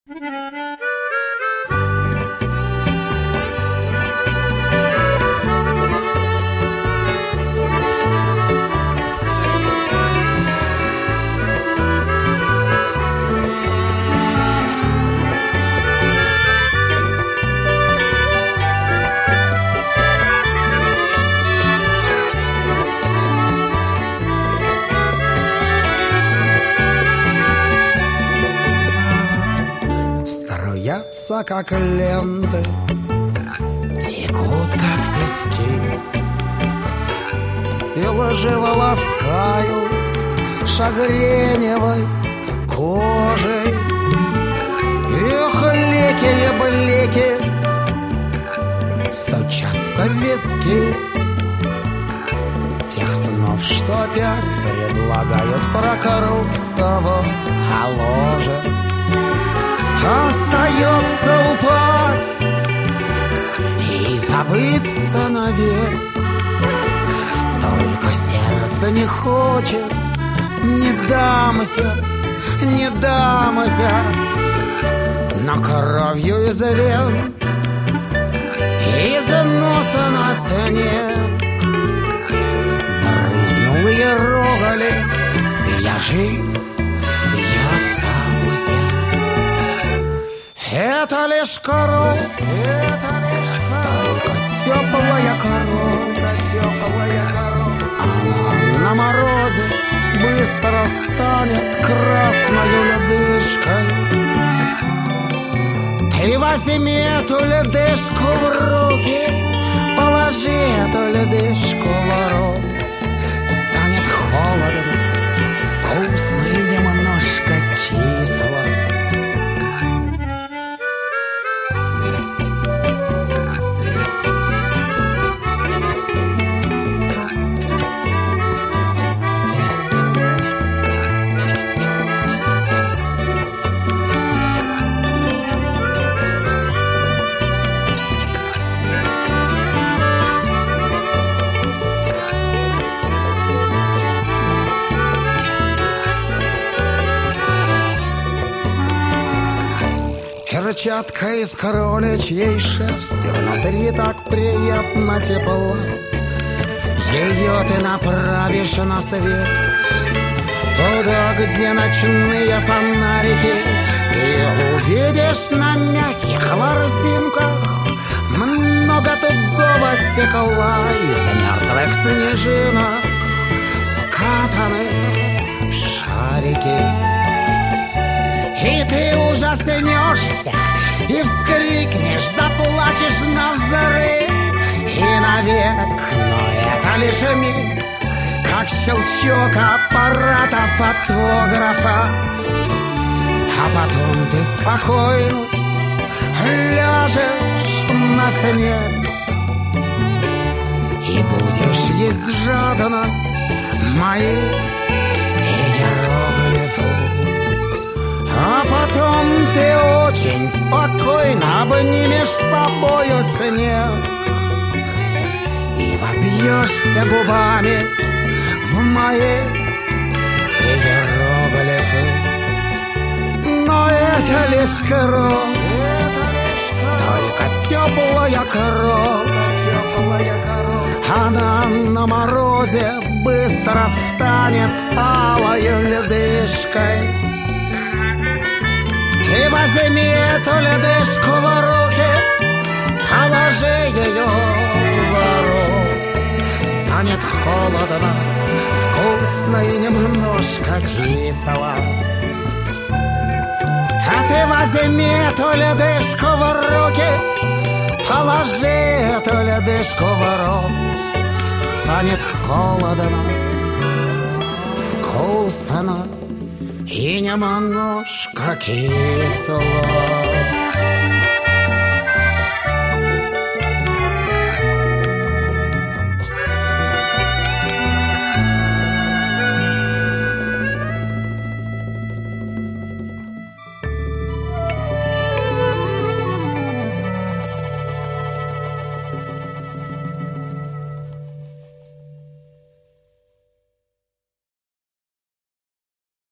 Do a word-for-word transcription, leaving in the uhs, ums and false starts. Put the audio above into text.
Струятся, как ленты, текут, как пески, и лживо ласкают шагреневой кожей. Их лекие блеки стучатся в виски тех снов, что опять предлагают прокорустову о ложе. Остается упасть и забыться навек. Только сердце не хочет, не дамся, не дамся, но кровью из вен, из носа на снег брызнул иероглиф, и я жив, я остался. Это лишь корова, это лишь корова, только теплая корова, теплая корова. Она на морозе быстро станет красною ледышкой. Ты возьми эту ледышку в руки, положи эту ледышку в рот. Станет холодно, вкусно и немножко кисло. Перчатка из кроличьей шерсти, внутри так приятно тепло. Ее ты направишь на свет, туда, где ночные фонарики, и увидишь на мягких ворсинках много тугого стекла из мертвых снежинок, скатанных в шарики. И ты ужаснешься, и вскрикнешь, заплачешь навзрыд, и навек, но это лишь миг, как щелчок аппарата фотографа. А потом ты спокойно ляжешь на снег и будешь есть жадно мои иероглифы. А потом ты очень спокойно обнимешь с собою снег и вопьешься губами в мои иероглифы. Но это лишь кровь, только теплая кровь. Она на морозе быстро станет алою ледышкой. Ты возьми эту ледышку в руки, положи ее в рот. Станет холодно, вкусно и немножко кисло. А ты возьми эту ледышку в руки, положи эту ледышку в рот. Станет холодно, вкусно и немножко кисло.